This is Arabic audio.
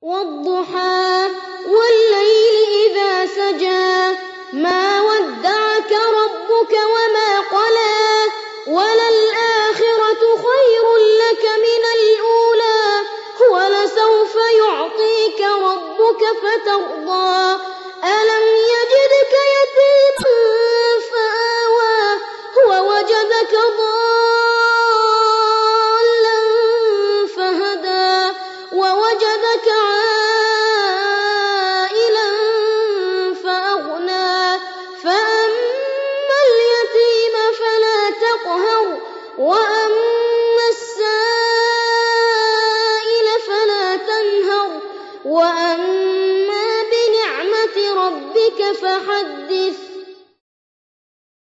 وَالضُّحَىٰ وَاللَّيْلِ إِذَا سَجَىٰ مَا وَدَّعَكَ رَبُّكَ وَمَا قَلَىٰ وَلَلْآخِرَةُ خَيْرٌ لَّكَ مِنَ الْأُولَىٰ وَلَسَوْفَ يُعْطِيكَ رَبُّكَ فَتَرْضَىٰ أَلَمْ يَجِدْكَ يَتِيمًا فَآوَىٰ وَوَجَدَكَ ضَالًّا فَهَدَىٰ وَوَجَدَكَ عَائِلًا فَأَغْنَىٰ فَأَمَّا الْيَتِيمَ فَلَا تَقْهَرْ وَأَمَّا